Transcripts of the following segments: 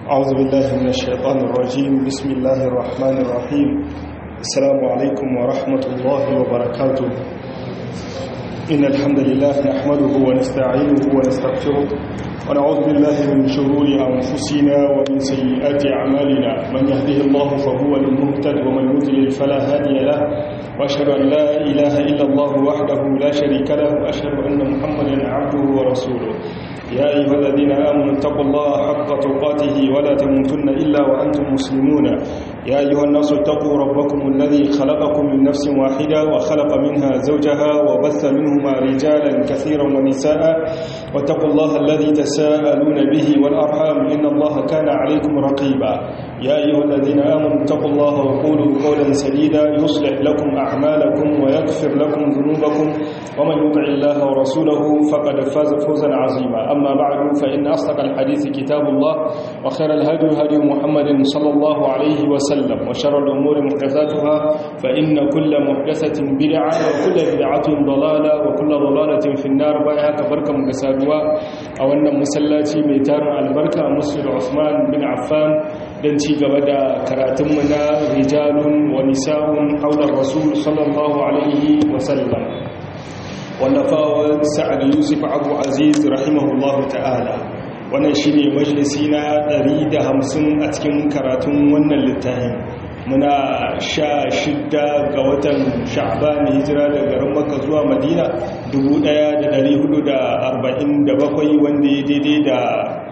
أعوذ بالله من الشيطان الرجيم. بسم الله الرحمن الرحيم. السلام عليكم ورحمة الله وبركاته. إن الحمد لله نحمده ونستعينه ونستغفره ونعوذ بالله من شرور أنفسنا ومن سيئات أعمالنا. من يهده الله فهو المهتد ومن يضلل فلا هادي له، وأشهد أن لا إله إلا الله وحده لا شريك له، وأشهد أن محمدا عبده ورسوله. يا أيها الذين آمنوا اتقوا الله حق تقاته ولا تموتن إلا وأنتم مسلمون. يا أيها الناس اتقوا ربكم الذي خلقكم من نفس واحدة وخلق منها زوجها وبث منهما رجالا كثيرا ونساء، واتقوا الله الذي تساءلون به والأرحام إن الله كان عليكم رقيبا. يا أيها الذين آمنوا اتقوا الله وقولوا قولا سديدا يصلح لكم أعمالكم ويغفر لكم ذنوبكم، ومن يطع الله ورسوله فقد فاز فوزا عظيما. أما بعد فإن أصدق الحديث كتاب الله، وخير الهدي هدي محمد صلى الله عليه وسلم، وشر الأمور محدثاتها، فإن كل محدثة بدعة وكل بدعة ضلالة وكل ضلالة في النار. بايعك بركة مكسادوا أو أن مسلاتي ميتار البركة مسجد عثمان بن عفان dan ci gaba da karatunmu na rijalun wa nisa'un haular rasul sallallahu alaihi wasallam, wallafawa sa'ad yusuf abu aziz rahimahullahu ta'ala. Wannan shi ne majalisi na 150 a cikin karatun wannan littafin. Muna 16 ga watan sha'ban, hijira daga garin Makka zuwa Madina 1447, wanda ya daidai da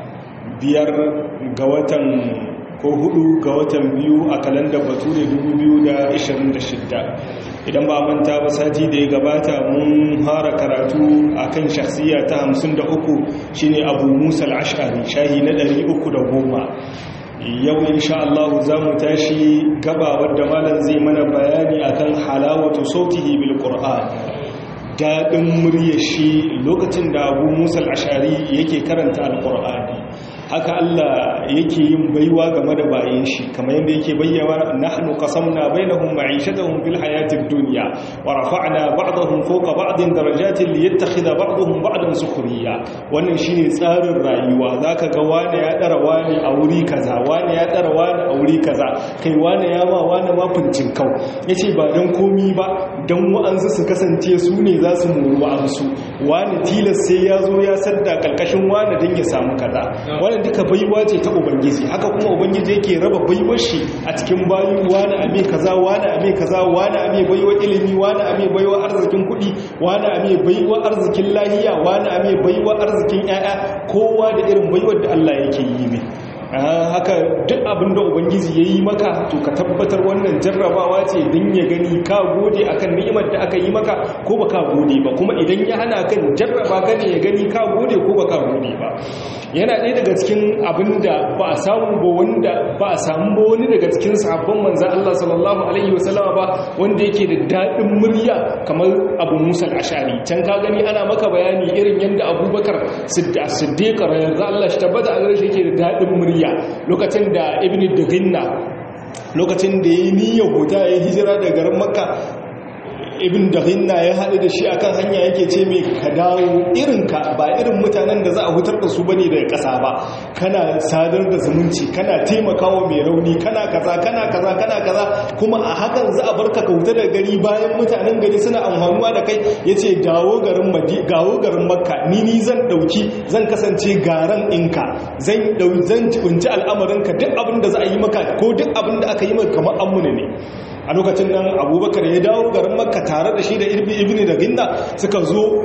5 ga watan ko 4 ga watan biyu a kalandar bature 2026. Idan ba manta ba, sati da ya gabata mun fara karatu akan shakhsiya ta 53 shine Abu Musa al-Ash'ari, shahi na 310. Yau insha Allah za mu tashi gaba wadda malam zai mana bayani akan halawatu sautihi bil Qur'an, dadin muryar shi lokacin da Abu Musa al-Ash'ari yake karanta al-Qur'ani. Haka Allah yake yin baiwa game da bayin shi, kamar yadda yake bayyana, nahnu qasamna bainahum ma'ishatahum fil hayatid dunya wa rafa'na ba'dahum fawqa ba'din darajatin liyattakhidha ba'dahum ba'dan sukhriya. Wannan shine tsarin rayuwa. Zaka ga wani ya dara wani a wuri kaza, wani ya dara wani a wuri kaza, kai wani ya ma wani mafincin kau. Yace ba dan komi ba, dan wa'ansu su kasance su ne za su muru wa'ansu. Wani tilas sai ya zo ya sadda kalkashin wani dan ya samu kaza. Duka baiwa ce ta ubangiji. Haka kuma ubangiji yake raba baiwar shi a cikin bayi, wani ame kaza, wani ame kaza, wani ame baiwa ilimi, wani ame baiwa arzikin kuɗi, wani ame baiwa arzikin lahiya, wani ame baiwa arzikin ƴaƴa. Kowa da irin baiwar da Allah yake yi mai. Haka duk abin da ubangiji ya yi maka, to ka tabbatar wannan jarrabawa ce don ya gani ka gode akan ni'imar da aka yi maka ko ba ka gode ba, kuma idan ya hana kan jarraba ka ne ya gani ka gode ko ba ka gode ba. Yana ɗaya daga cikin abin da ba a samu ba, wanda ba a samu ba wani daga cikin sahabban manzan Allah sallallahu alaihi wasallama ba wanda yake da daɗin murya kamar Abu Musa al-Ash'ari. Can ka gani ana maka bayani irin yadda Abubakar Siddiq radiyallahu Allah shi tabbata a gare shi yake da daɗin murya lokacin da Ibn Dughinna, lokacin da ya yi niyyar huta ya hijira daga garin Makka, Ibn Dughinna ya haɗu da shi akan hanya yake ce mai, ka dawo irinka, ba irin mutanen da za a hutar da su bane daga ƙasa ba, kana sadar da zumunci, kana taimakawa mai rauni, kana kaza kana kaza kana kaza, kuma a hakan za a barka ka huta daga gari bayan mutanen gari suna amfanuwa da kai. Yace dawo garin Makka, ni zan kasance garan ɗinka, zan kunci al'amarinka, duk abin da za a yi maka ko duk abin da aka yi maka kamar ammuna ne. A lokacin nan Abubakar ya dawo garin Makka tare da shi da Ibn Dughinna, suka zo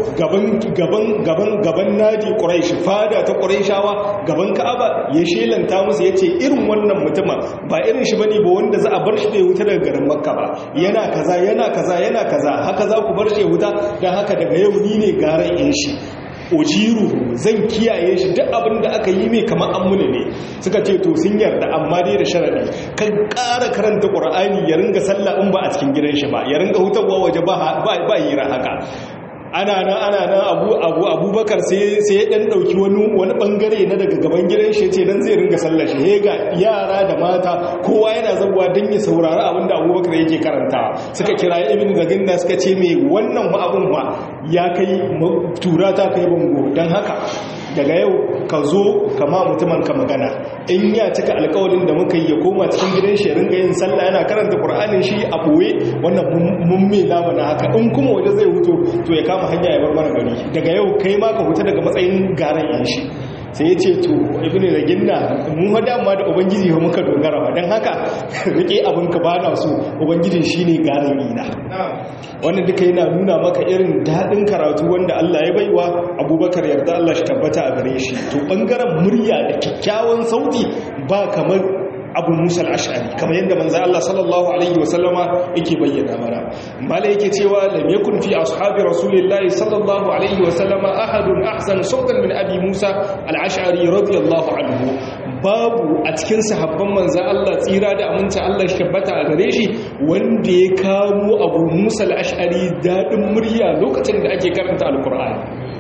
gaban nadi Quraish, fada ta Quraishawa, gaban Ka'aba, ya shelanta musu yace irin wannan mutuma ba irin shi bane ba wanda za a bar shi da wuta daga garin Makka ba, yana kaza, haka za ku bar shi wuta, dan haka daga yau ni ne garan in shi. Ujiru, zan kiyaye shi, duk abin da aka yi mai kamar ammuna ne. Suka ce to sun yarda, amma dai da sharadi kan ƙara karanta Qur'ani, ya ringa sallah in ba a cikin gidan shi ba, ya ringa hutawa waje ba hira haka. ana nan abubakar sai ya dan dauki wani bangare na daga gaban gidan shi ce dan zai ringa sallar shi ga yara da mata kowa yana zabuwa dan ya saurari abinda abubakar yake karantawa. Suka kira ibn zaginna suka ce me wannan abun ba ya kai tura ta kai bango, dan haka daga yau ka zo kama mutumin ka magana in ya cika alƙawarin da muka yi ya koma cikin gidan shi ringa yin sallah yana karanta Qur'anin shi a boye wannan mun me namu na haka in kuma waje zai huto to ya kama hanya ya bar mana gari daga yau kai ma ka huta daga matsayin garan yan shi sai ya ce to ibnu raginna mu hada amma da ubangiji ba muka dogara ba dan haka rike abin ka bana so ubangiji shine garin ina wannan duka yana nuna maka irin dadin karatu wanda Allah ya baiwa Abubakar yarda Allah shi tabbata a gare shi to bangaren murya da kikkiawan sauti ba kamar Abu Musa al-Ash'ari kamar yadda manzo Allah sallallahu alaihi wasallama yake bayyana mana mala yake cewa lam yakun fi ashabi rasulillahi sallallahu alaihi wasallama ahadun ahsan sautan min Abi Musa al-Ash'ari radiyallahu anhu babu a cikin sahabban manzo Allah tsira da aminta Allah shi tabbata a gare shi wanda ya kamo Abu Musa al-Ash'ari dadin murya lokacin da ake karanta al-Qur'ani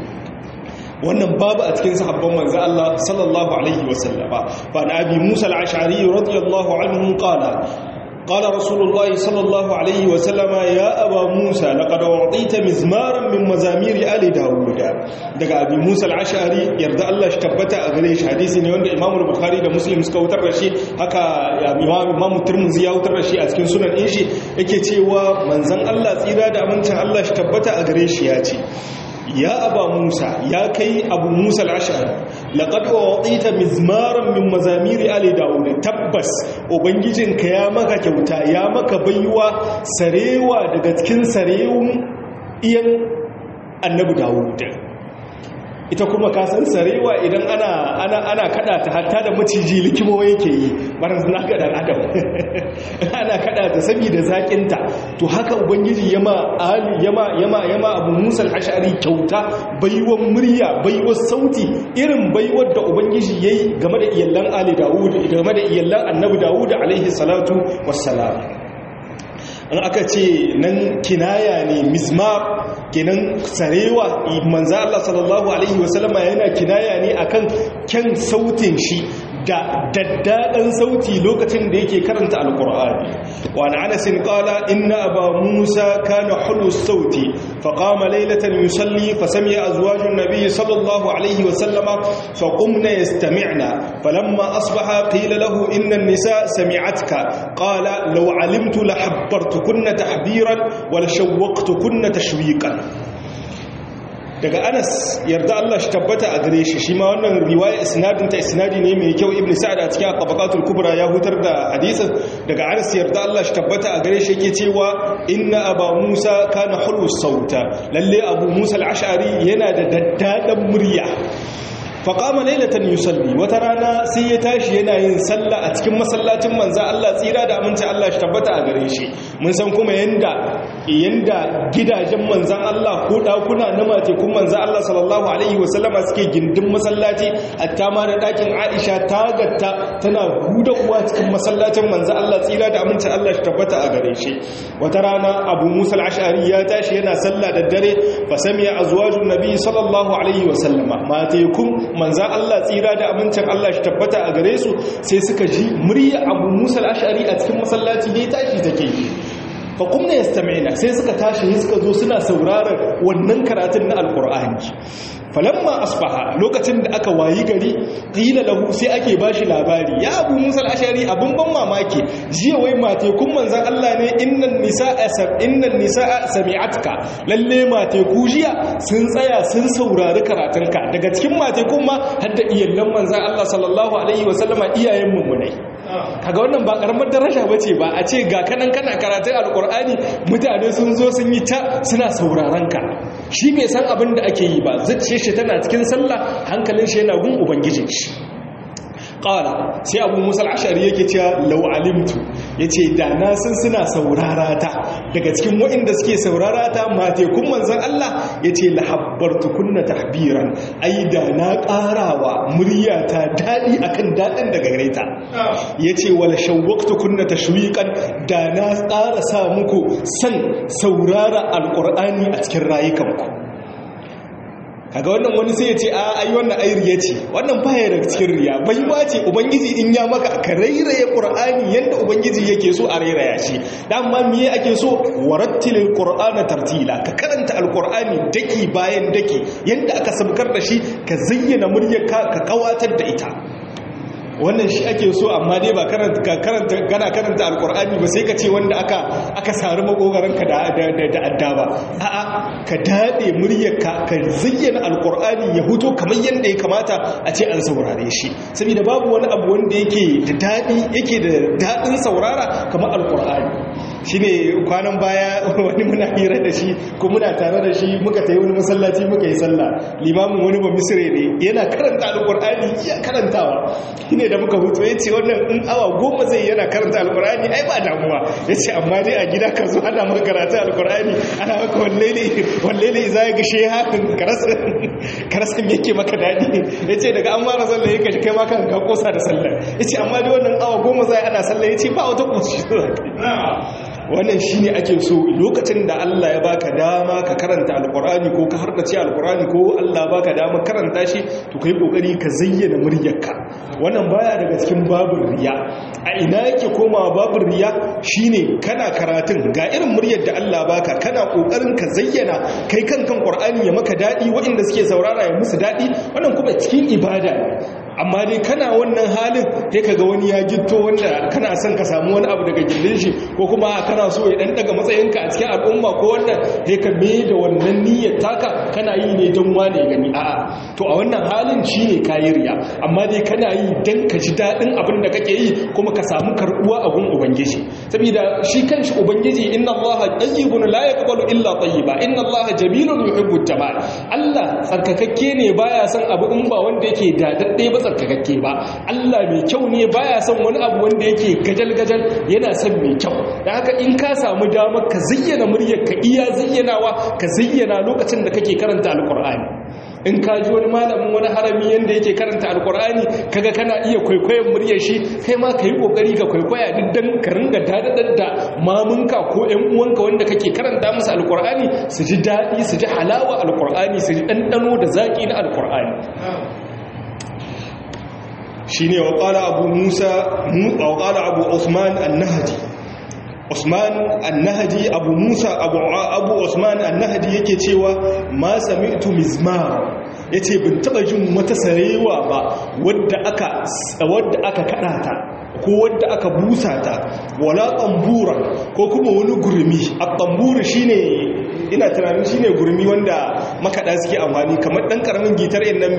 wannan babu a cikin sahabban manzo Allah sallallahu alaihi wasallama fa Abi Musa al-Ash'ari radiyallahu anhu قال رسول الله صلى الله عليه وسلم يا أبا موسى لقد أعطيت مزمارا من مزامير آل داود daga Abi Musa al-Ash'ari yarda Allah shi tabbata a gare shi hadisi ne wanda Imam Bukhari da Muslim suka wutar da shi haka Imam Tirmidhi ya wutar da shi a cikin sunan din shi yake cewa manzon Allah tsira da amincin Allah shi tabbata a gare shi ya ce ya aba Musa ya kai Abu Musa al-Ash'ari laqad wa'tita mizmaran min mazamiri ali Dawud tabbas ubangijinka ya maka kyauta ya maka baiwa sarewa daga cikin sarewun iyan annabi Dawud ita kuma ka san sarewa idan ana kada ta hatta da maciji likimo yake yi barin na ga dan adam ana kada ta saboda zakin ta to haka ubangiji yama Abu Musa al-Ash'ari kyauta baiwar murya baiwar sauti irin baiwar da ubangiji yayi game da iyallan ali Dawud game da iyallan annabi Dawud alaihi salatu wassalam an aka ce nan kinaya ne mizmar kenan sarewa manzo Allah sallallahu alaihi wasallama yana kinaya ne akan kyan sautin shi da daddadan sauti lokacin da yake karanta alqur'ani wa an Anas qala inna aba Musa kana hulu sauti faqama laylatan yusalli fasami'a azwajun nabiy sallallahu alaihi wasallama faqumna yastami'na falamma asbaha qila lahu inna an-nisa sami'atka qala law 'alimtu la habbartukunna tahbiran wa la shawwaqtukunna tashwiqan daga Anas yarda Allah shi tabbata a gare shi ma wannan riwaya isnadin ta isnadi ne mai kyau Ibn Sa'd a cikin Tabaqatul Kubra ya hutar da hadisin daga Anas yarda Allah shi tabbata a gare shi yake cewa inna Aba Musa kana hulus sauta lalle Abu Musa al-Ash'ari yana da daddadan murya faƙama lailatan yusalli wata rana sai ya tashi yana yin sallah a cikin masallacin manzo Allah tsira da aminci Allah shi tabbata a gare shi mun san kuma yanda gidajen manzon Allah ko dakuna na matekun manzo Allah sallallahu alaihi wasallama suke gindin masallaci hatta ma da dakin Aisha tagatta tana huda uwa cikin masallacin manzo Allah tsira da aminci Allah shi tabbata a gare shi wata rana Abu Musa al-Ash'ari ya tashi yana sallah da dare fa sami'a azwajun nabi sallallahu alaihi wasallama matekun manzan Allah tsira da abincin Allah shi tabbata a gare su sai suka ji murya Abu Musa al-Ash'ari a cikin masallaci ne tashi take fa kumna yastami'na sai suka tashi suka zo suna sauraron wannan karatun na alqur'ani falamma asbaha lokacin da aka wayi gari qila lahu sai ake bashi labari ya Abu Musa al-Ash'ari abun ban mamaki jiya wai mate kun manzan Allah ne innan nisaa sami'atka lalle mate ku jiya sun tsaya sun saurari karatunka daga cikin mate kun ma har da iyallan manzan Allah sallallahu alaihi wasallama iyayen mummunai kaga wannan ba karamar daraja bace ba a ce ga kana karatun alqur'ani mutane sun zo sun yi ta suna sauraron ka shi bai san abin da ake yi ba zuciyar shi tana cikin sallah hankalin shi yana gun ubangijin shi qala sai Abu Musa al-Ash'ari yake cewa law alimtu yace da na san suna saurara ta daga cikin waɗanda suke saurara ta mate kun manzon Allah yace la habbartukunna tahbiran ai da na karawa muryata dadi akan dadin daga gareta yace wala shawwaqtukunna tashwiqan da na tsara sa muku san saurara alqur'ani a cikin rayukanku kaga wannan wani sai ya ce a ai wannan ai riya ce, wannan baya daga cikin riya, baiwa ce ubangiji in ya maka ka rairaye qur'ani yanda ubangiji yake so a rairaya shi. dan ma miye ake so, warattilil qur'ana tartila, ka karanta alqur'ani daki bayan daki yanda aka sabkar da shi, ka zayyana muryarka ka kawatar da ita. wannan shi ake so, amma dai ba kana karanta alkur'ani ba sai ka ce wanda aka sari makogaranka da adda ba. a'a, ka dade muryarka ka zayyana alkur'ani ya huto kamar yadda ya kamata a ce an saurare shi, saboda babu wani abu wanda yake da dadin saurara kamar alkur'ani. shine kwanan baya wani muna hira da shi ko muna tare da shi, muka tayi wani masallaci muka yi sallah, limamin wani ba misire ne yana karanta alkur'ani iya karantawa. shine da muka hutu yace wannan in awa 10 zai yana karanta alkur'ani ai ba damuwa, yace amma dai a gida ka zo ana maka karatu alkur'ani ana maka wallahi idza ya gishe hakan karasa yake maka dadi. yace daga an fara sallah yake kai ma kan ka kosa da sallah, yace amma dai wannan awa 10 zai ana sallah, yace ba wata koshi. wannan shine ake so, lokacin da Allah ya baka dama ka karanta alkur'ani ko ka hardace alkur'ani ko Allah baka dama karanta shi, to kai kokari ka zayyana muryarka. wannan baya daga cikin babin riya. a ina yake komawa babin riya? shine kana karatun ga irin muryar da Allah baka, kana kokarin ka zayyana kai kankan qur'ani ya maka dadi, waɗanda suke saurara ya musu dadi, wannan kuma cikin ibada ne. amma dai kana wannan halin sai kaga wani ya gitto wanda kana son ka samu wani abu daga gindin shi, ko kuma kana so ya dan daga matsayinka a cikin al'umma ko wannan, sai ka me da wannan niyyar taka kana yi ne don wane gani. a'a, to a wannan halin shine kayi riya, amma dai kana yi dan ka ji dadin abin da kake yi kuma ka samu karbuwa a gun ubangiji. saboda shi kanshi ubangiji, inna allaha tayyibun la yaqbalu illa tayyiba, inna allaha jamilun yuhibbut jamal. Allah tsarkakakke ne, baya son abu in ba wanda yake dadadde ba tsarkakakke ba. Allah mai kyau ne, baya son wani abu wanda yake gajal-gajal, yana son mai kyau. da haka in ka samu damar ka zayyana muryar ka iya zayyanawa, ka zayyana lokacin da kake karanta alkur'ani. in ka ji wani malamin wani harami yanda yake karanta alkur'ani kaga kana iya kwaikwayon muryar shi, kai ma kai kokari ka kwaikwaya duk dan ka ringa dadadar da mamunka ko ƴan uwanka wanda kake karanta musu alkur'ani, su ji dadi, su ji halawa alkur'ani, su ji dandano da zaki na alkur'ani. shine wa qala abu usman an-nahdi abu musa abu usman an-nahdi yake cewa ma sami'tu mizmar, yace bin taba jin wata sarewa ba wadda aka kada ta ko wadda aka busa ta, wala tambura ko kuma wani gurmi. at-tambur shine, ina tunanin shine gurmi wanda makada suke amfani, kamar dan karamin gitar din nan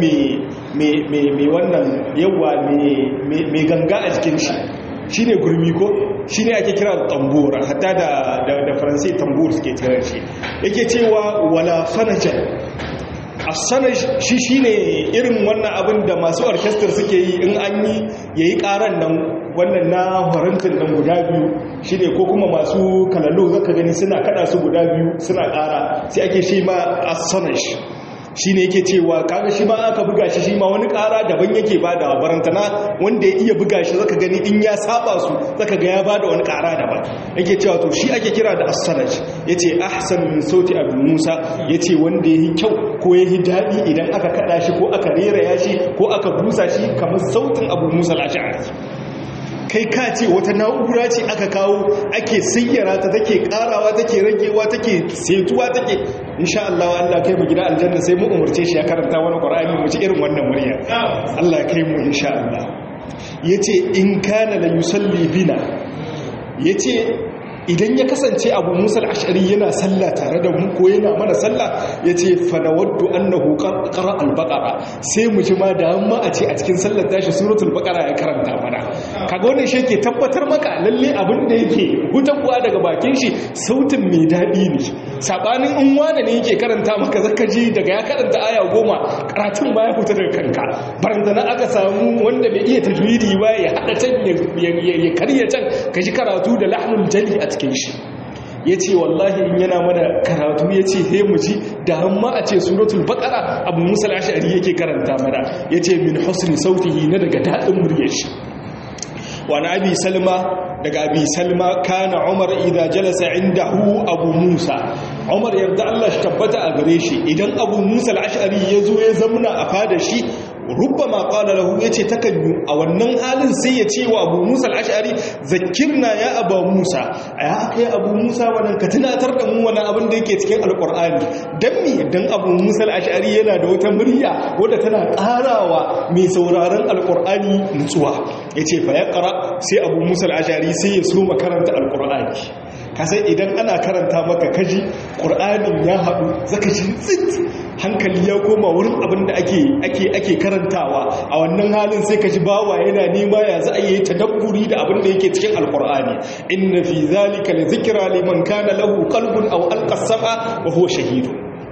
me wannan yawa me ganga a cikin shi, shine gurmi ko shine ake kira tambura, hatta da faransai tambur suke kiran shi. yake cewa wala fanajan. as-sanaj shi shine irin wannan abin da masu orchestra suke yi in an yi yayi karan nan, wannan na farantin nan guda biyu shine, ko kuma masu kalalo zaka gani suna kada su guda biyu suna kara, sai ake shi ma as-sanaj. shine yake cewa kaga shi ma aka buga shi ma wani kara daban yake bada, barantana wanda ya iya buga shi zaka gani in ya saba su zaka ga ya bada wani kara daban. yake cewa to shi ake kira da as-sanaj. yace ahsan min sauti abu musa, yace wanda yayi kyau ko yayi dadi idan aka kada shi ko aka rera ya shi ko aka busa shi kamar sautin abu musa al-ash'ari. kai ka ce wata na'ura ce aka kawo ake sayyara ta, take karawa, take ragewa, take setuwa, take insha Allah kai mu gida aljanna sai mu umurce shi ya karanta wani Qur'ani mu ci irin wannan murya. Allah kai mu insha Allah. yace in kana la yusalli bina, yace idan ya kasance abu musa al-ash'ari yana sallah tare da mu ko yana mana sallah, yace fa nawaddu annahu qara al-baqara, sai mu ji ma da amma a ce a cikin sallar tashi suratul baqara ya karanta mana. kaga wannan shi ke tabbatar maka lalle abin da yake hutawa daga bakin shi sautin mai dadi ne, sabanin in wanda ne yake karanta maka zaka ji daga ya karanta aya 10 karatun ma ya huta daga kanka. barandana aka samu wanda bai iya tajwidi ba ya hada can ya karya can, kaji karatu da lahnul jali a cikin shi. yace wallahi in yana mana karatu yace he mu ji da amma a ce suratul baqara abu musa al-ash'ari yake karanta mana, yace min husni sautihi, na daga dadin muryar shi. wa na abi salma, daga abi salma kana umar idza jalasa indahu abu musa, Umar yarda Allah shi tabbata a gare shi idan Abu Musa al-Ash'ari yazo ya zamna a fada shi rubbama qala lahu yace takanyu a wannan halin sai ya ce wa Abu Musa al-Ash'ari zakkirna ya Abu Musa ya kai Abu Musa wannan ka tunatar da mu wannan abin da yake cikin alqur'ani dan Abu Musa al-Ash'ari yana da wata murya wadda tana karawa mai sauraron alqur'ani nutsuwa yace fa yaqra sai Abu Musa al-Ash'ari sai ya so makaranta alqur'ani kasai idan ana karanta maka kaji qur'anin ya hadu zaka ji tsit hankali ya koma wurin abin da ake karantawa a wannan halin sai ka ji bawa yana nema ya za a yi tadabburi da abin da yake cikin alqur'ani inna fi zalika la zikra liman kana lahu qalbun aw alqa as-sam'a wa huwa shahid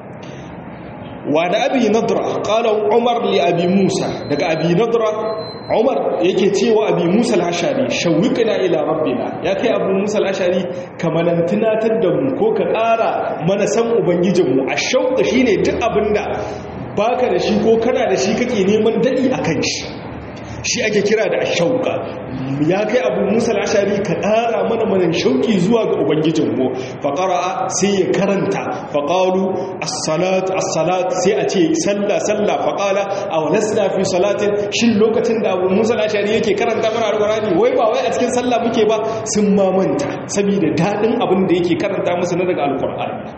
wa da abi nadra qala umar li abi musa daga abi nadra umar yake cewa abi musa al-ashari shawwiqna ila rabbina ya kai abu musa al-ashari kamanan tunatar da mu ko ka ƙara mana san ubangijinmu ashauqa shine duk abinda baka da shi ko kana da shi kake neman dadi akan shi ake kira da ashauqa ya kai abu musa al-ashari ka ƙara mana shauki zuwa ga ubangijinmu fa qara'a sai ya karanta fa qalu as-salat sai a ce sallah fa qala aw lasna fi salatin shin lokacin da abu musa al-ashari yake karanta mana alqur'ani wai ba wai a cikin sallah muke ba sun mamanta saboda dadin abin da yake karanta musu na daga alqur'ani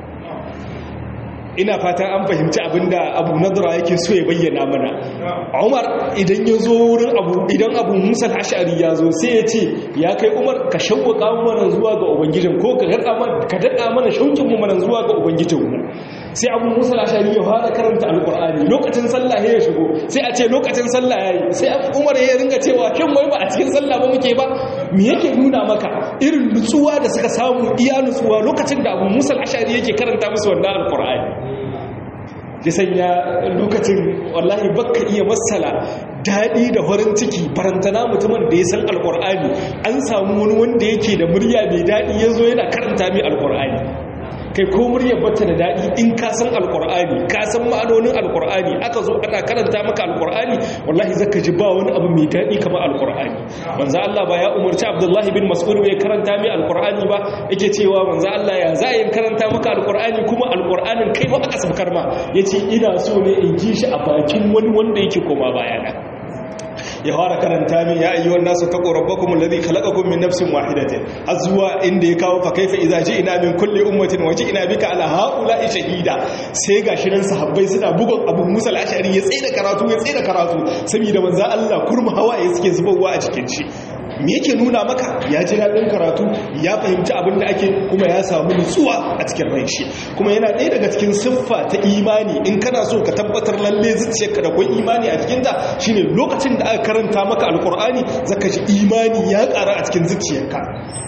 ina fata an fahimci abinda abu nadra yake so ya bayyana mana umar idan ya zo wurin idan abu musa al-ash'ari ya zo sai ya ce ya kai umar ka shauƙa mana zuwa ga ubangijin ko ka daɗa mana shauƙin mu mana zuwa ga ubangijinmu sai abu musa al-ash'ari ya fara karanta alqur'ani lokacin sallah ya shigo sai a ce lokacin sallah yayi sai umar ya ringa cewa kin wai ba a cikin sallah ba muke ba me yake nuna maka irin nutsuwa da suka samu iya nutsuwa lokacin da abu musa al-ash'ari yake karanta musu wannan alqur'ani ya sanya lokacin wallahi baka iya masala daɗi da farin ciki farantana mutumin da ya san alƙur'ani an samu wani wanda yake da murya mai daɗi ya zo yana karanta mai alƙur'ani kai ko muryar bata da daɗi in ka san alƙur'ani ka san ma'anonin alƙur'ani aka zo ana karanta maka alƙur'ani wallahi zaka ji ba wani abu mai daɗi kamar alƙur'ani manzo Allah ba ya umarci Abdullahi bin Mas'ud ya karanta mai alƙur'ani ba yake cewa manzo Allah ya za yin karanta maka alƙur'ani kuma alƙur'anin kai ba aka sabkar ma yace ina so ne in ji shi a bakin wani wanda yake koma bayana ya fara karanta min ya ayyuhan nasu taqu rabbakum alladhi khalaqakum min nafsin wahidatin azwa inda ya kawo fa kaifa idza ji'na min kulli ummatin wa ji'na bika ala haula'i shahida sai gashi nan sahabbai suna bugun Abu Musa al-Ash'ari ya tsaye da karatu saboda manzo Allah kurma hawaye suke zubowa a cikin shi me yake nuna maka ya ji daɗin karatu ya fahimci abin da ake kuma ya samu nutsuwa a cikin ran shi kuma yana ɗaya daga cikin siffa ta imani in kana so ka tabbatar lalle zuciyarka da kwai imani a cikinta shine lokacin da aka karanta maka alkur'ani zaka ji imani ya ƙara a cikin zuciyarka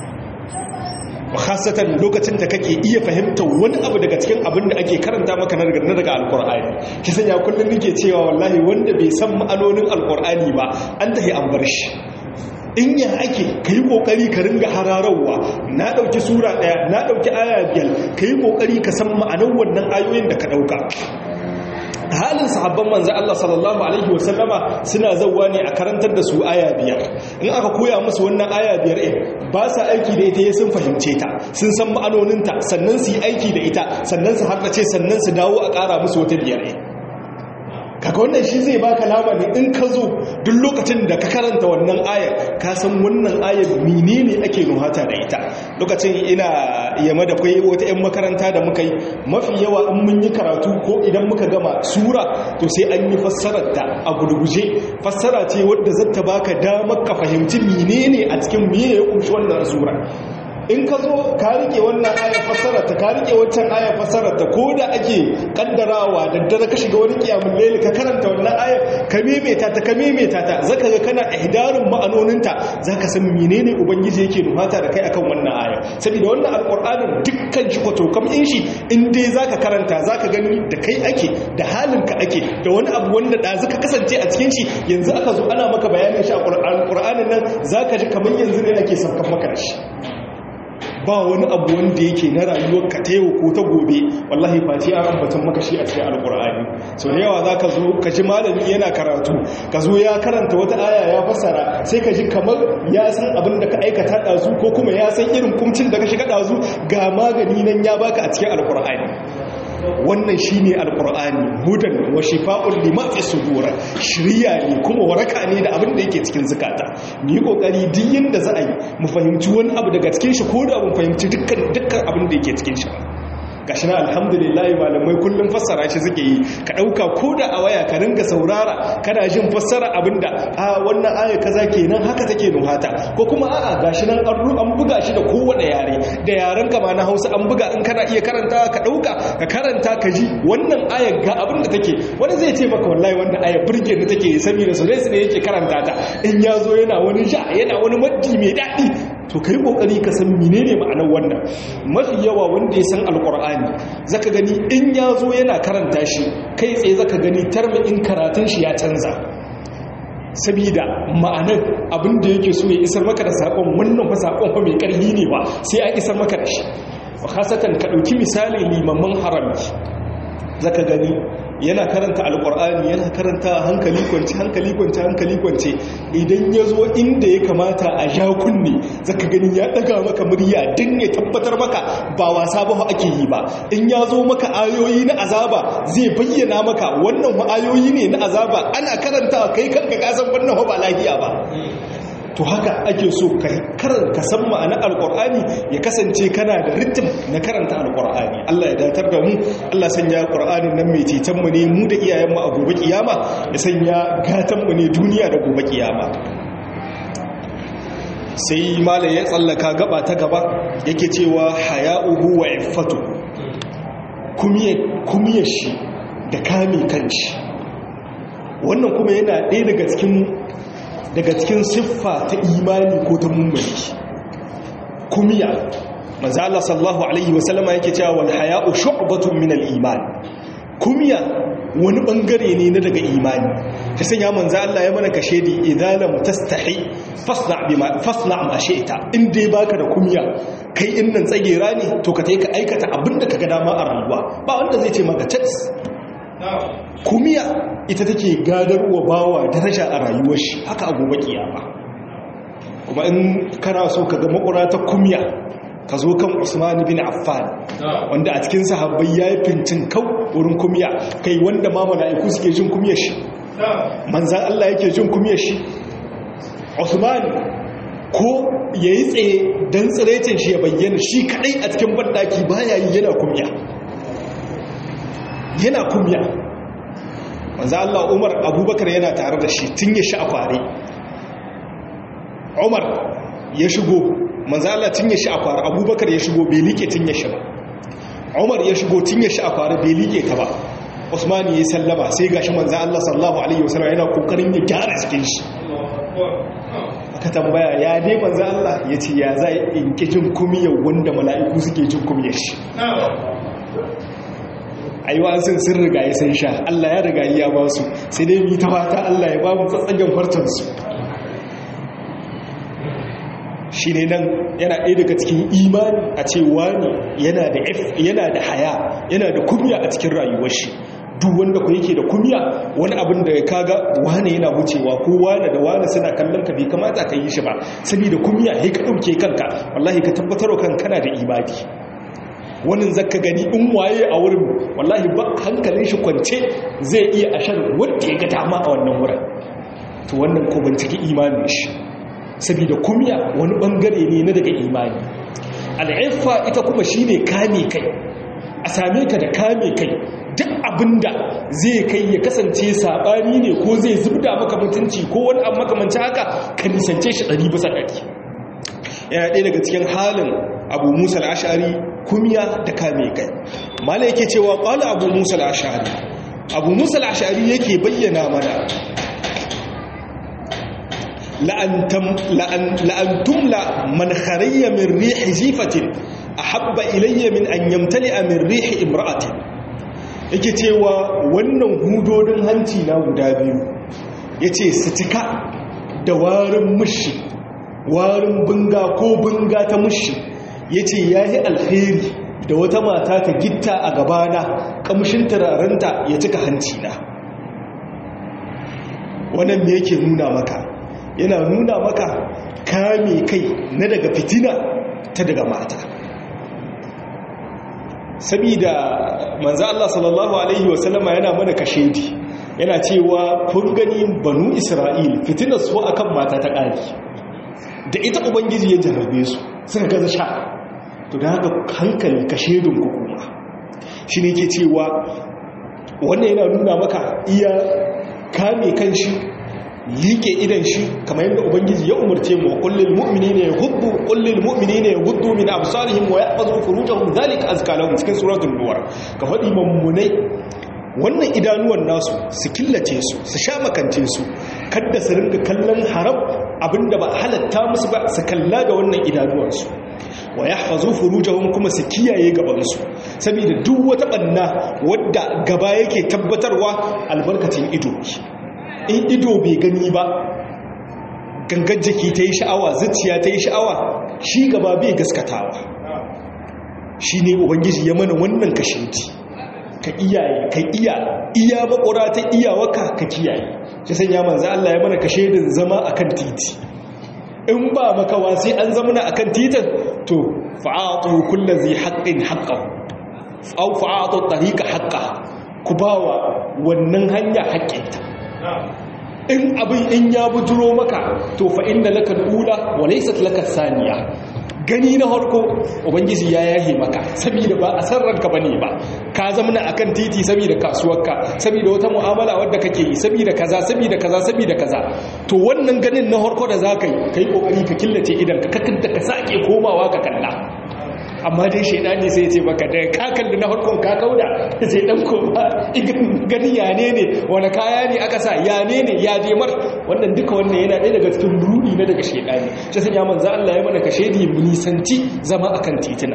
khasatan lokacin da kake iya fahimta wani abu daga cikin abin da ake karanta maka na daga alkur'ani ki sanya kullun nake cewa wallahi wanda bai san ma'anonin alkur'ani ba an tahi an bar shi in ya ake ka yi ƙoƙari ka ringa hararawa na ɗauki sura ɗaya na ɗauki aya biyar ka yi ƙoƙari ka san ma'anar wannan ayoyin da ka ɗauka halin sahabban manzo Allah sallallahu alaihi wasallama suna zawwa ne a karantar da su aya biyar in aka koya musu wannan aya biyar ba sa aiki da ita sun fahimce ta sun san ma'anoninta sannan su yi aiki da ita sannan su harkace sannan su dawo a ƙara musu wata biyar kaga wannan shi zai baka labari in ka zo duk lokacin da ka karanta wannan ayar ka san wannan ayar menene ake nuhata da ita lokacin ina yamma da kai wata ƴan makaranta da muka yi mafi yawa in mun yi karatu ko idan muka gama sura to sai an yi fassarar ta a gurguje fassara ce wadda zata baka damar ka fahimci menene a cikin meye ya kunshi wannan sura in ka zo ka rike wannan ayar fassararta ka rike wancan ayar fassararta ko da ake kaddarawa da dare ka shiga wani kiyamun laili ka karanta wannan ayar ka maimaita ta zaka ga kana ihdarin ma'anoninta zaka san menene ubangiji yake nufata da kai akan wannan ayar saboda wannan alqur'anin dukkan shi kwato kam in shi in dai zaka karanta zaka gani da kai ake da halin ka ake da wani abu wanda da zaka kasance a cikin shi yanzu aka zo ana maka bayanin shi a alqur'anin nan zaka ji kamar yanzu ne ake saukan maka da shi ba wani abu wanda yake na rayuwar ka ta yau ko ta gobe wallahi face an ambatan maka shi a cikin alkur'ani so da yawa zaka zo ka ji malami yana karatu ka zo ya karanta wata aya ya fassara sai ka ji kamar ya san abin da ka aikata dazu ko kuma ya san irin kumcin da ka shiga dazu ga magani nan ya baka a cikin alkur'ani. Wannan shine alqur'ani hudan wa shifaa'un lima fi sudur, shiriya ne kuma waraka ne da abin da yake cikin zakata. Mu yi kokari duk yanda za a yi mu fahimci wani abu daga cikin shi ko da mun fahimci dukkan abin da yake cikin shi. Gashi na alhamdulillah malamai kullum fassara shi suke yi, ka dauka koda a waya ka ringa saurara kana jin fassara abinda wannan aya kaza kenan haka take nuhata, ko kuma gashi nan an buga shi da kowane yare da yaren ka ma na Hausa an buga, in kana iya karanta ka dauka ka karanta ka ji wannan aya ga abinda take. Wani zai ce maka wallahi wannan aya burge ni take saboda su ne yake karanta ta, in yazo yana wani yana wani maddi mai dadi, to kai kokari ka san menene ma'anar wannan. Mafi yawa wanda ya san alqur'ani zaka gani in yazo yana karanta shi kai tsaye zaka gani tarmin karatun shi ya canza, saboda ma'anar abin da yake so ya isar maka da sakon wannan fa sakon fa mai karhi ne ba sai an isar maka da shi. Khasatan ka dauki misali limaman harami zaka gani yana karanta alkur'ani yana karanta hankali kwance idan ya zo inda ya kamata a ja kunne zaka gani ya daga maka murya don ya tabbatar maka ba wasa ba ake yi ba. In ya zo maka ayoyi na azaba zai bayyana maka wannan ayoyi ne na azaba, ana karanta kai kanka kasan wannan ba lafiya ba. To haka ake so ka san ma'anar alkur'ani ya kasance kana da ritim na karanta alkur'ani. Allah ya datar da mu, Allah sanya alkur'anin nan mai ceton mu ne mu da iyayenmu a gobe kiyama, ya sanya gatan mu ne duniya da gobe kiyama. Sai malai ya tsallaka gaba ta gaba yake cewa haya'uhu wa iffatu, kumiyar shi da kame kanshi. Wannan kuma yana ɗaya daga cikin siffa ta imani ko ta mummuni. Kumiya manzo Allah sallallahu alaihi wasallama yake cewa wal haya'u shu'batun min al iman. Kumiya wani bangare ne na daga imani. Ta sanya manzo Allah ya mana kashedi idza lam tastahi fasna ma shi'ta. In dai baka da kumiya kai innan tsagera ne to ka tayi ka aikata abinda kaga dama a rayuwa, ba wanda zai ce maka tats. Kumiya ita take gadarwa bawa daraja a rayuwar shi, haka a gobe kiyama. Kuma in kana so ka ga makura ta kumiya ka zo kan Usman bin Affan, wanda a cikin sahabbai yayi fincin kau wurin kumiya, kai wanda ma mala'iku suke jin kumiyar shi, manzan Allah yake jin kumiyar shi. Usman ko yayi tsaye dan tsirecin shi ya bayyana shi kadai a cikin bandaki baya yi, yana kumiya. Manzo Allah Umar Abubakar yana tare da shi tun ya sha kware. Umar ya shigo, manzo Allah tun ya sha kware, Abubakar ya shigo bai like tun ya sha ba. Umar ya shigo tun ya sha kware bai like ta ba. Usman ya sallama sai gashi manzo Allah sallallahu alaihi wasallam yana kokarin ya gyara cikin shi. Aka tambaya ya dai manzo Allah yace ya zai in kijin kumiyar wanda mala'iku suke jin kumiyar shi. Aiwa sun riga ya san sha, Allah ya riga ya ba su, sai dai mu ta fata Allah ya ba mu tsatsagen fartansu. Shi ne nan yana ɗaya daga cikin imani a ce wani yana da haya, yana da kumiya a cikin rayuwar shi. Duk wanda ku yake da kumiya wani abin da ya kaga wani yana wucewa ko wani da wani suna kallon ka bai kamata ka yi shi ba, saboda kumiya sai ka ɗauke kanka, wallahi ka tabbatar wa kanka kana da ibadi. Wannan zaka gani in waye a wurin wallahi ba hankalin shi kwance zai iya ashar wanda ya ga dama a wannan wurin. To wannan ko bincike imanin shi, saboda kumiya wani bangare ne na daga imani. Al'iffa ita kuma shine kame kai, a same ka da kame kai, duk abinda zai kai ya kasance sabani ne ko zai zubda maka mutunci ko wani abu makamancin haka ka nisance shi 100%. Yana ɗaya daga cikin halin Abu Musa al-Ash'ari kumiya da kame kai. Mala yake cewa qala Abu Musa al-Ash'ari, Abu Musa al-Ash'ari yake bayyana mana la'antum la man kharayya min rihi zifatin ahabba ilayya min an yamtali'a min rihi imra'atin. Yake cewa wannan hudodin hanci na guda biyu yace su cika da warin mushi, warin bunga ko bunga ta mushi, yace yayi alkhairi da wata mata ta gitta a gabana kamshin turarenta ya cika hanci na. Wannan me yake nuna maka? Yana nuna maka kame kai na daga fitina ta daga mata. Sabida manzo Allah sallallahu alaihi wasallama yana mana kashedi, yana cewa kun gani banu Isra'il fitinar su akan mata ta ƙari, da ita ubangiji ya jarrabe su suka gaza sha. To da haka hankali kashedin ku kuma shi ne ke cewa wannan yana nuna maka iya kame kan shi, liƙe idan shi, kamar yadda ubangiji ya umarce mu kullil mu'minina yaghuddu min absarihim wa yahfazu furujahum dhalika azka lahum, cikin suratul nur. Ka faɗi mammunai wannan idanuwan nasu su killace su, su sha makance su, kada su ringa kallon haram abinda ba halatta musu ba, su kalla da wannan idanuwansu. Wa yahfazu furujahum, kuma su kiyaye gabansu, saboda duk wata banna wadda gaba yake tabbatarwa albarkacin ido. In ido bai gani ba, gangar jiki ta yi sha'awa, zuciya ta yi sha'awa, shi gaba bai gaskatawa. Shi ne ubangiji ya mana wannan kashedi, ka iyaye, ka iya makura ta iyawaka ka kiyaye. Shi sanya manzo Allah ya mana kashedin zama akan titi. In ba makawa sai an zamana akan titin, to fa'atu kullu zai haqqin haqqahu aw fa'atu tariqa haqqaha, ku bawa wannan hanya haƙƙinta. In abin in ya bujuro maka, to fa inda laka ula wa laysat laka saniya. Gani na harko ubangiji ya yahe maka, saboda ba a san ranka bane ba, ka zamana akan titi saboda kasuwarka, saboda wata mu'amala wadda kake yi, saboda kaza. To wannan ganin na harko da zaka yi, kai kokari ka killace idan ka kakanta ka sake komawa ka kalla. Amma dai shaidani sai ya ce maka da ka kalli na harkon ka kauda, sai dan koma gani ya ne wani kaya ne aka sa, ya ne ya je mar. Wannan duka wannan yana ɗaya daga cikin rudi na daga shaidani. Shi sanya manzo Allah ya mana kashedi mu nisanci zama akan titina.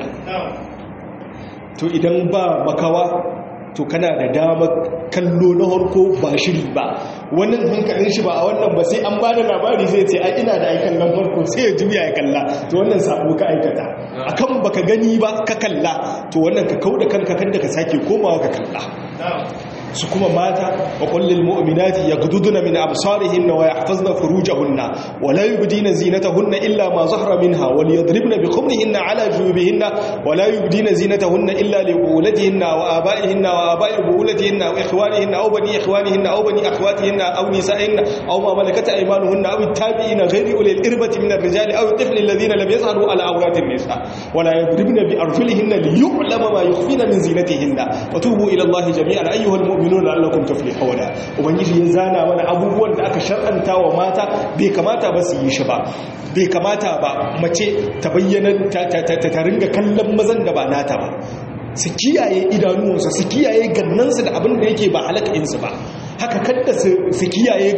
To idan ba makawa, to kana da damar kallo na harko ba shiri ba, wannan hankalin shi ba a wannan ba, sai an ba da labari zai ce ai ina da aikan nan farko, sai ya juya ya kalla. To wannan sabo ka aikata, akan baka gani ba ka kalla, to wannan ka kauda kanka kanda ka sake komawa ka kalla. Su kuma mata, wa kullil mu'minati yaghduduna min absarihinna wa yahfazna furujahunna wa la yubdina zinatahunna illa ma zahara minha wa liyadribna bi khumrihinna ala jubihinna wa la yubdina zinatahunna illa li bu'ulatihinna wa aba'ihinna wa aba'i bu'ulatihinna wa ikhwanihinna aw bani ikhwanihinna aw bani akhwatihinna aw nisa'ihinna aw ma malakat aymanuhunna aw at-tabi'ina ghayri ulil irbati min ar-rijali aw at-tifli alladhina lam yazharu ala awrati an-nisa wa la yadribna bi arjulihinna liyu'lama ma yukhfina min zinatihinna wa tubu ila Allahi jami'an ayyuhal mu'minuna la'allakum tuflihuna. Ubangiji ya zana mana abubuwan da aka shar'anta wa mata, bai kamata ba su yi shi ba, bai kamata ba mace ta bayyana ta ringa kallon mazan da ba nata ba. Su kiyaye idanuwansu, su kiyaye gannansu da abin da yake ba halakainsu ba. Haka kadda su kiyaye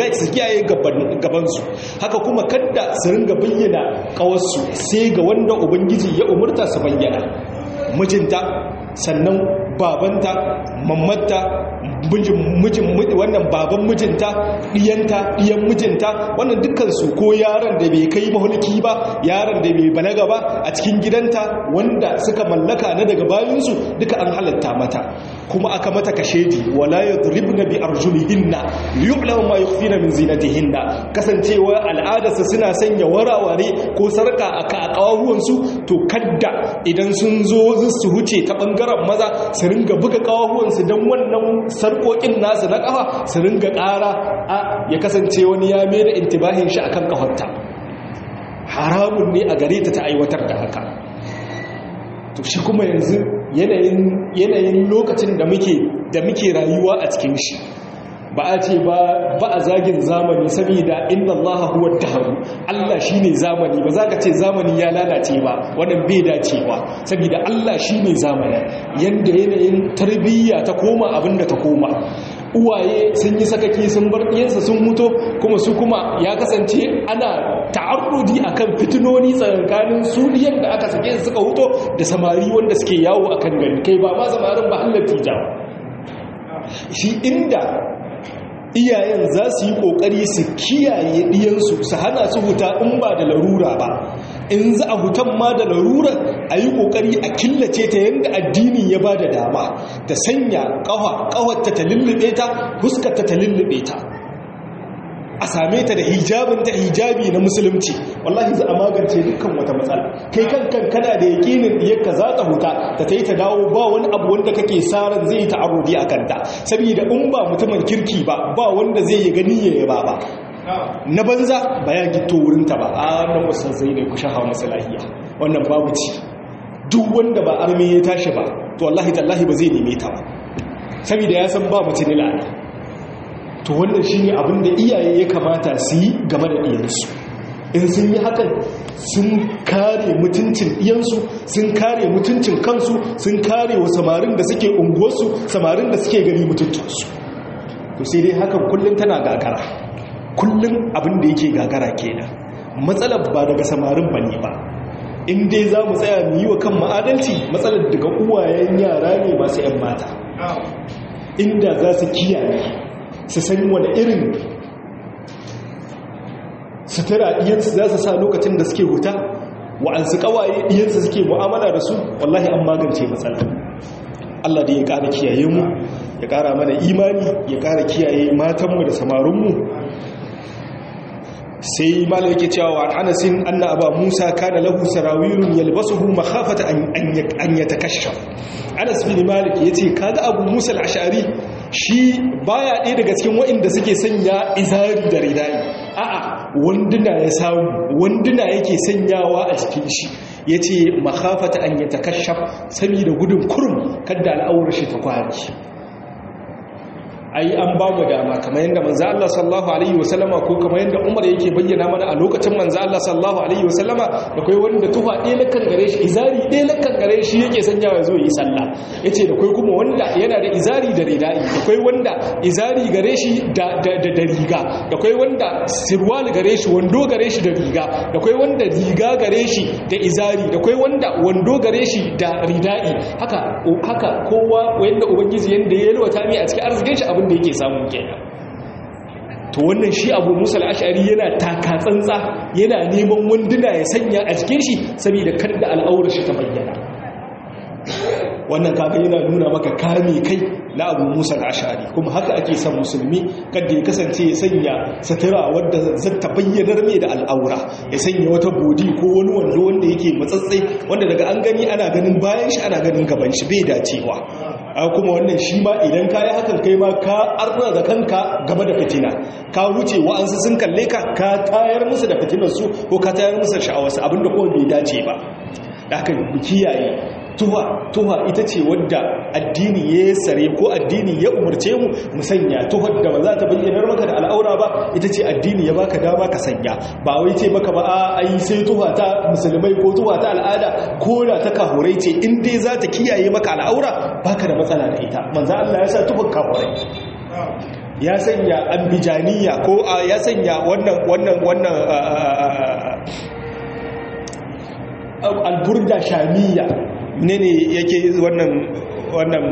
gabansu, haka kuma kadda su ringa bayyana kawarsu sai ga wanda ubangiji ya umurta su bayyana. Mijinta, sannan babanta, mammata, wannan baban mijinta, ɗiyan mijinta, wannan dukkansu, ko yaron da bai kai mahulki ba, yaron da bai balaga ba a cikin gidanta wanda suka mallaka na daga bayansu, duka an halatta mata. Kuma aka mata kashedi, wala yadribna bi arjulihinna liyu'lamu ma yukhfina min zinatihinna. Kasancewa al'adarsa suna sanya waraware ko sarka a kawahuwansu, to kadda idan sun zo su huce ta bangaren maza su ringa buga kawahuwansu don wannan sarkokin nasu na kafa su ringa ƙara, ya kasance wani ya mai da intibahin shi akan kafarta. Haramun ne a gare ta ta aiwatar da haka. To shi kuma yanzu yanayin lokacin da muke rayuwa a cikin shi, ba a ce ba a zagin zamani, saboda inna Allah huwa ad-dahr, Allah shine zamani. Ba za ka ce zamani ya lalace ba, wannan bai dacewa, saboda Allah shine zamani. Yanda yanayin tarbiyya ta koma abinda ta koma, uwaye sun yi sakaki sun bar ɗiyansa sun mutu, kuma su kuma ya kasance ana ta'arrudi akan fitinoni tsakanin su ɗiyan da aka sake suka huto da samari wanda suke yawo akan gari, kai ba ma samarin ba hallati jawo shi. Inda iyayen za su yi ƙoƙari su kiyaye ɗiyansu, su hana su huta in ba da larura ba, in za a hutan ma da larurar a yi ƙoƙari a killace ta yadda addini ya ba da dama ta sanya ƙawarta ta lullube ta fuskarta ta lullube ta a same ta da hijabi na musulunci. Wallahi za a magance dukkan wata matsala. Kai kankan kana da yaƙinin diyarka za ta huta ta ta yi ta dawo ba wani abu wanda kake saran zai yi ta'arudi a kanta, saboda in ba mutumin kirki ba wanda zai yi gani ya ba na banza ba ya gito wurinta ba. A wannan wasan zai ne ku shaha masa lahiya, wannan babu ci. Duk wanda ba arme ya tashi ba to wallahi tallahi ba zai neme ta ba, saboda ya san ba mutum lana. To wannan shine abin da iyaye ya kamata su yi game da iyansu. In sun yi hakan sun kare mutuncin iyansu, sun kare mutuncin kansu, sun kare wa samarin da suke unguwarsu, samarin da suke gani mutuncinsu. To sai dai hakan kullum tana gagara, kullum abin da yake gagara kenan. Matsalar ba daga samarin bane ba, in dai za mu tsaya mu yi wa kan ma'adalci, matsalar daga uwayen yara ne masu 'yan mata. Inda za su kiyaye su san wani irin sutura ɗiyansu za su sa lokacin da suke huta, wa'ansu ƙawaye ɗiyansu suke mu'amala da su, wallahi an magance matsala. Allah da ya ƙara kiyaye mu, ya ƙara mana imani, ya ƙara kiyaye matanmu da samarinmu. sai mala yake cewa wa anasin anna aba musa kana lahu sarawirun yalbasuhu makhafata an yatakashaf. Anas bin Malik yace kaga Abu Musa al-Ash'ari shi baya ɗaya daga cikin waɗanda suke sanya izari da ridai, a'a wanduna ya samu, wanduna yake sanyawa a cikin shi, yace makhafata an yatakashaf, saboda gudun kurum kada al'aurar shi ta kwari. Ai an ba mu dama kamar yadda manzo Allah sallallahu alaihi wasallama ko kamar yadda Umar yake bayyana mana a lokacin manzo Allah sallallahu alaihi wasallama da kai wanda tufa ɗaya lakan gare shi, izari ɗaya lakan gare shi yake sanyawa zo yi sallah. Yace da kai kuma wanda yana da izari da ridai, da kai wanda izari gare shi da riga, da kai wanda sirwal gare shi, wando gare shi da riga, da kai wanda riga gare shi da izari, da kai wanda wando gare shi da ridai. Haka kowa wanda ubangiji yanda ya yalwata mai a cikin arzikin shi abin da yake samun kenan. To wannan shi Abu Musa al-Ash'ari yana taka tsantsa, yana neman wanduna ya sanya a cikin shi saboda kada al'aurar shi ta bayyana. Wannan kaga yana nuna maka kame kai na Abu Musa al-Ash'ari, kuma haka ake son musulmi kada ya kasance ya sanya sutura wadda zai ta bayyanar mai da al'aura, ya sanya wata bodi ko wani wando wanda yake matsatsai wanda daga an gani ana ganin bayan shi ana ganin gaban shi, bai dacewa. Kuma wannan shi ma idan ka yi hakan kai ma ka arna da kanka game da fitina, ka wuce wa'ansu sun kalle ka tayar musu da fitinarsu ko ka tayar musu sha'awarsu, abinda kuma bai dace ba. Da haka kiyaye tuha ita ce wadda addini ya sare ko addini ya umarce mu sanya. Tuhar da ba za ta bayyanar maka da al'aura ba ita ce addini ya baka dama ka sanya, ba wai ce maka ba ai sai tuha ta musulmai ko tuha ta al'ada ko da ta kahurai ce, in dai za ta kiyaye maka al'aura baka da matsala da ita. Manzo Allah ya sa tuhar kahurai, ya sanya ambijaniya ko ya sanya wannan alburda shamiya ne yake wannan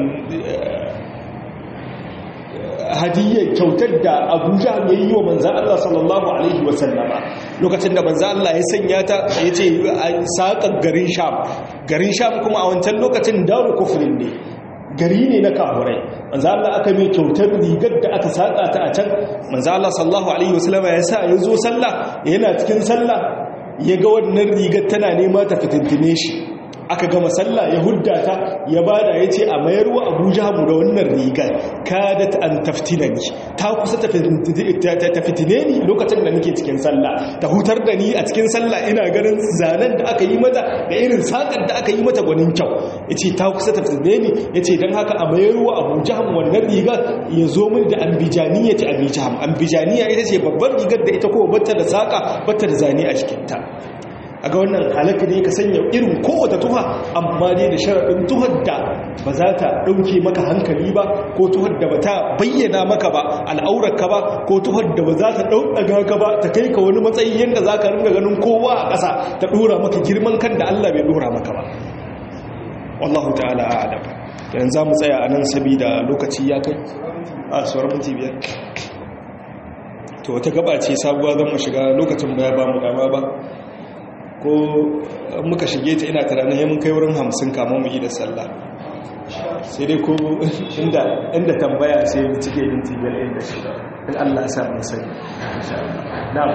hadiyyar kyautar da Abuja ya yi wa manzan Allah sallallahu alaihi wasallama lokacin da manzan Allah ya sanya ta, ya ce saƙar garin Sham kuma a wancan lokacin daru kufrin ne, gari ne na kafurai. manzan Allah aka mai kyautar rigar da aka saƙa ta a can. manzan Allah sallallahu alaihi wasallama ya sa ya zo sallah, yana cikin sallah ya ga wannan rigar tana nema ta fitintine shi, aka gama sallah ya hudda ta ya bada, ya ce a mayarwa Abu Jahm da wannan rigar, kadat an taftinani, ta kusa ta fitine ni lokacin da nake cikin sallah, ta hutar da ni a cikin sallah, ina ganin zanen da aka yi mata da irin sakar da aka yi mata gwanin kyau. Ya ce ta kusa ta fitine ni, ya ce don haka a mayarwa Abu Jahm wannan rigar ya zo min da ambijaniya ta Abu Jahm. Ambijaniya ita ce babbar rigar da ita kuma batta da saka batta da zane a cikinta. A ga wannan halaka ne ka sanya irin kowace tuha, amma dai da sharaɗin tuhar da ba za ta ɗauke maka hankali ba, ko tuhar da ba ta bayyana maka ba al'aurarka ba, ko tuhar da ba za ta ɗauɗaga ka ba ta kai ka wani matsayi yadda za ka ringa ganin kowa a ƙasa, ta ɗora maka girman kan da Allah bai ɗora maka ba. Wallahu ta'ala a'lam. Yanzu za mu tsaya a nan saboda lokaci ya kai a sauran minti 5. To wata gaba ce sabuwa zan mu shiga, lokacin ba ya ba mu dama ba. ko muka shige ta ina tunanin mun kai wurin 50 kamar mu yi da sallah sai dai ko inda tambaya sai mu cike minti biyar inda shi in Allah ya sa mu sani insha Allah na'am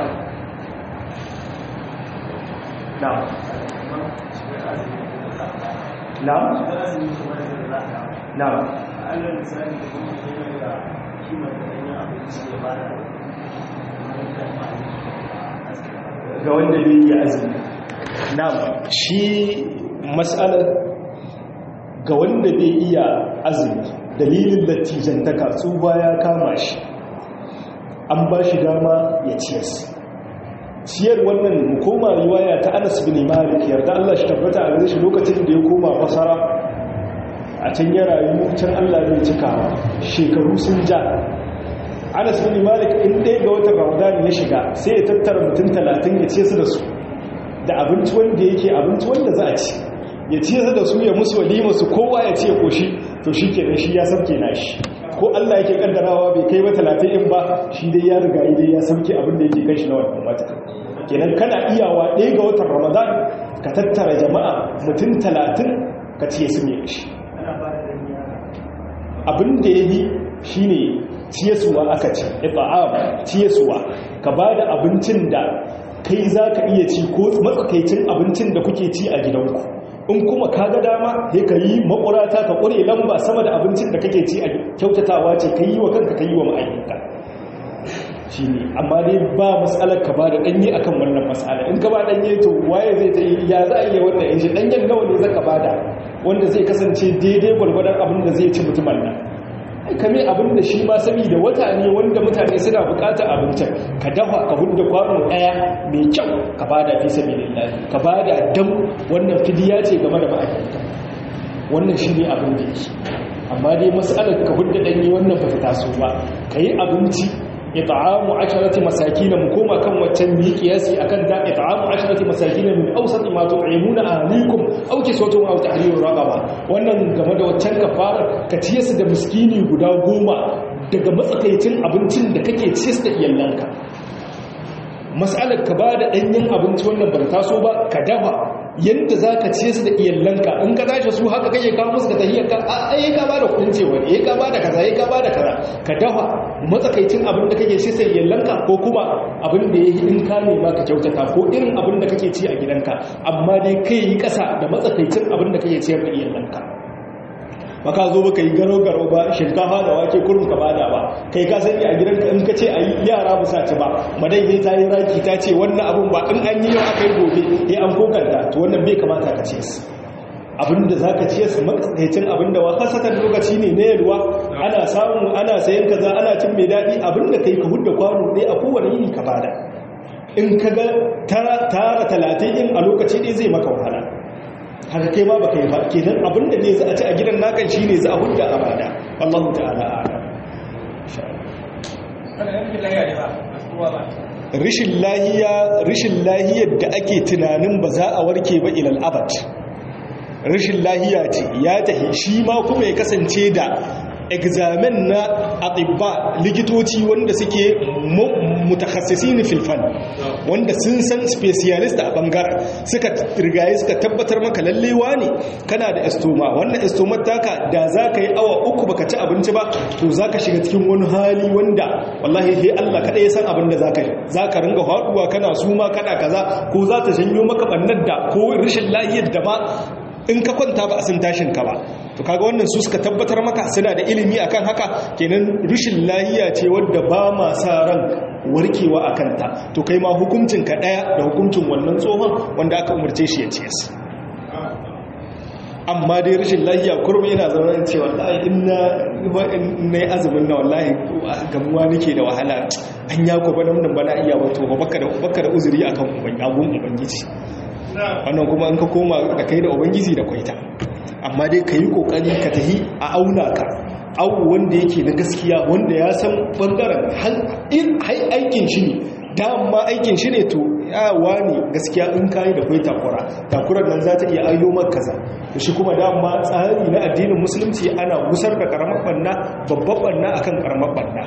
ga wanda bai yi azumi shi mas'alar ga wanda bai iya azumi dalilin lattijantaka tsuba ya kama shi an ba shi dama ya ciyar wannan koma riwaya ta Anas bin Malik yarda Allah shi tabbata a gare shi lokacin da ya koma fasara a can ya rayu can Allah ne cikawa shekaru sun ja Anas bin Malik in ɗaya ga watan Ramadan ya shiga sai ya tattara mutum 30 ya ce su da su da abinci wanda yake abinci wanda za a ci ya ce su da su ya musu walima su kowa ya ce koshi to shi kenan shi ya sauke nashi ko Allah yake kaddarawa bai kai ba 30 in ba shi dai ya riga dai ya sauke abin da yake kai shi na wannan wata kenan kana iyawa ɗaya ga watan Ramadan ka tattara jama'a mutum 30 ka ce su ne shi abin da yayi shine ciyesuwa aka ce ifa'am ciyesuwa ka bada abincin da kai zaka iya ci ko matsakaicin abincin da kuke ci a gidanku in kuma ka ga dama sai ka yi makurata ka kure lamba sama da abincin da kake ci a kyautatawa ce ka yi wa kanka ka yi wa ma'aikata shine amma dai ba mas'alar ka bada danye akan wannan mas'ala in ka ba danye to waye zai ta ya za a yi wannan in shi danyen nawa ne zaka bada wanda zai kasance daidai gwargwadon abin da zai ci mutumin nan kame abin da shi ma saboda wata ne wanda mutane suna bukatar abincin ka dafa ka hudda kwano daya mai kyau ka bada fi sabilillah ka bada dam wannan fidiya ce game da ma'aikata wannan shine abin da yake amma dai mas'alar ka hudda danye wannan ba ta taso ba kai abinci it'amu 10 masakin mu koma kan waccan mi kiyasi akan da it'amu 10 masakin min awsat ma tu'imuna ahlikum aw kiswatu aw tahriru raqaba wannan game da waccan kafara ka ciye su da miskini guda 10 daga matsakaicin abincin da kake ciyar da iyalanka mas'alar ka ba da danyen abinci wannan ba ta so ba ka dafa yadda za ka ce su da iyalanka in ka tashi su haka kake kawo musu da tahiyyarka a yi ka ba da kudin cewa ya ka ba da kaza ya ka ba da kaza ka dafa matsakaicin abin da kake ce sai iyalanka ko kuma abin da ya yi in ka nema ka kyautata ko irin abin da kake ci a gidanka amma dai kai yi kasa da matsakaicin abin da kake ciyar da iyalanka baka zo baka yi garo-garo ba shinkafa da wake kurum ka bada ba kai ka sani a gidanka in ka ce a yi yara ba sa ci ba madai zai ta yi raki ta ce wannan abin ba in an yi yau aka yi gobe ya an kokarta to wannan bai kamata ka ce su abinda za ka ce su matsakaicin abinda wa hasatan lokaci ne na yalwa ana samu ana sayan kaza ana cin mai daɗi abinda kai ka hudda kwano ɗaya a kowane yini ka bada in ka ga tara 30 in a lokaci ɗaya zai maka wahala haka kai ma baka yi ba kenan abinda ne za a ci a gidan nakan shine za a hudda a bada Allahu ta'ala a'lam rishin lahiyar da ake tunanin ba za a warke ba ilal abad rishin lahiya ce ya tahi shi ma kuma ya kasance da examen na atibba likitoci wanda suke mutakhassisin fil fan wanda sun san specialist a bangaren suka rigaye suka tabbatar maka lallewa ne kana da estoma wannan estoma taka da zaka yi awa 3 baka ci abinci ba to zaka shiga cikin wani hali wanda wallahi sai Allah kada ya san abin da zaka ringa haduwa kana suma kana kaza ko za ta janyo maka bannar da ko rishin lahiyar da ma in ka kwanta ba a sun tashin ka ba to kaga wannan su suka tabbatar maka suna da ilimi akan haka kenan rishin lahiya ce wadda ba ma sa ran warkewa akan ta to kai ma hukuncin ka daya da hukuncin wannan tsohon wanda aka umarce shi ya ce su amma dai rishin lahiya kurmi yana zama ce wallahi inna azumin na wallahi gamuwa nake da wahala an ya ko bana mun bana iya wato baka da uzuri akan ubangiji wannan kuma in ka koma da kai da ubangiji da kwaita amma dai ka yi kokari ka tahi a auna ka abu wanda yake na gaskiya wanda ya san bangaren aikin shi ne dama aikin shi ne to yawa ne gaskiya in kayi da kwai takurar nan za ta iya ayyo makaza da shi kuma dama tsari na addinin musulunci ana gusar da karamar banna babban banna akan karamar banna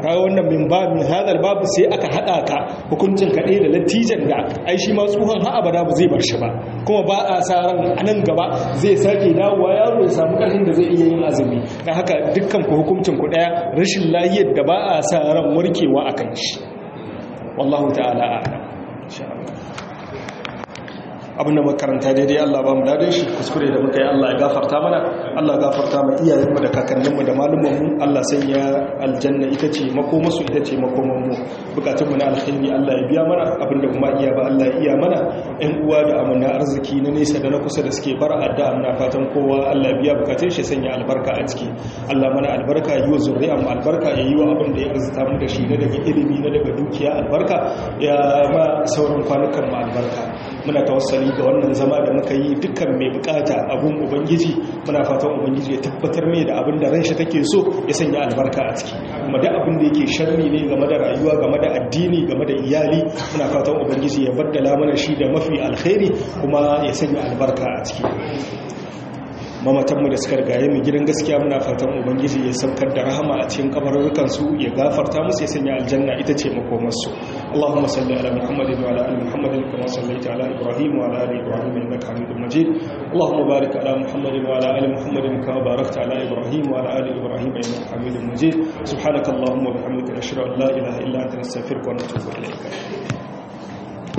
kaga wannan min hadal babu sai aka hada ka hukuncin ka da latijan da ai shi ma tsuhan ha abada ba zai bar shi ba kuma ba a sa ran anan gaba zai sake dawowa yaro ya samu karfin da zai iya yin azumi dan haka dukkan ku hukuncin ku daya rashin lahiyar da ba a sa ran warkewa akan shi wallahu ta'ala a'lam insha Allah abinda makaranta daidai Allah ba mu dadin shi kuskure da muka yi Allah ya gafarta mana Allah gafarta ma iyayenmu da kakanninmu da malumanmu Allah sanya aljanna ita ce makomasu ita ce makomanmu bukatunmu na alkhairi Allah ya biya mana abinda kuma iya ba Allah ya iya mana ɗan uwa da amana arziki na nesa da na kusa da suke bar addu'a muna fatan kowa Allah ya biya bukatun shi sanya albarka a ciki Allah mana albarka yi wa zuriya mu albarka ya yi wa abin da ya arzuta mu da shi na daga ilimi na daga dukiya albarka ya ma sauran kwanukan mu albarka muna tawassali ga wannan zama da muka yi dukkan mai bukata abun ubangiji muna fatan ubangiji ya tabbatar mai da abin da ran shi take so ya sanya albarka a ciki kuma da abin da yake sharri ne game da rayuwa game da addini game da iyali muna fatan ubangiji ya baddala mana shi da mafi alkhairi kuma ya sanya albarka a ciki mamatanmu da suka rigaye mu gidan gaskiya muna fatan ubangiji ya saukar da rahama a cikin kabarurukan su ya gafarta musu ya sanya aljanna ita ce makomar su Allahumma salli ala Muhammadin wa ala ali Muhammadin kama sallaita ala Ibrahim wa ala ali Ibrahim innaka Hamidum Majid Allahumma barik ala Muhammadin wa ala ali Muhammadin kama barakta ala Ibrahim wa ala ali Ibrahim innaka Hamidum Majid subhanakallahumma wa bihamdika nashhadu an la ilaha illa anta nastaghfiruka wa natubu ilayk